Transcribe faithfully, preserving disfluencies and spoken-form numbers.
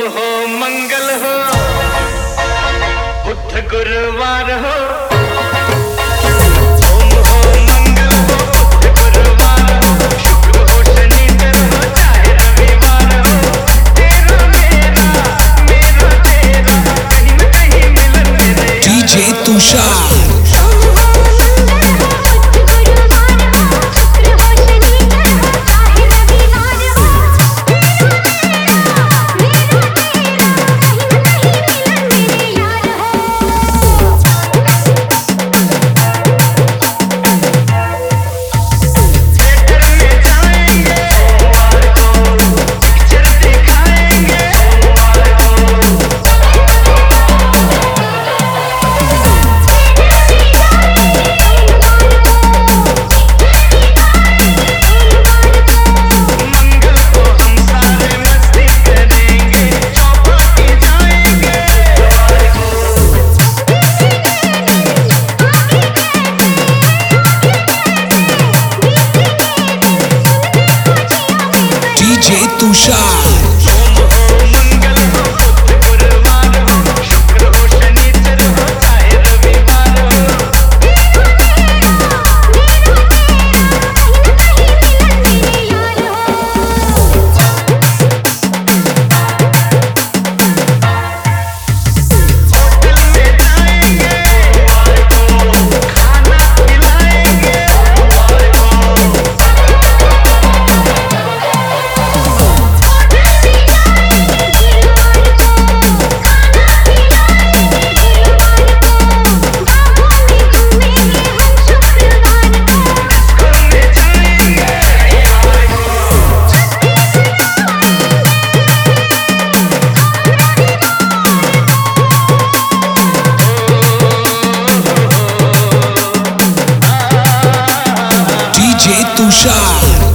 हो मंगल हो बुध गुरुवार हो। ओम हो मंगल हो बुध गुरुवार हो, शुक्र हो शनिचर हो चाहे रविवार हो। तेरा मेरा मेरा तेरा कहीं न कहीं मिलन मेरे DJ Tushar. DJ Tushar. DJ तुषार।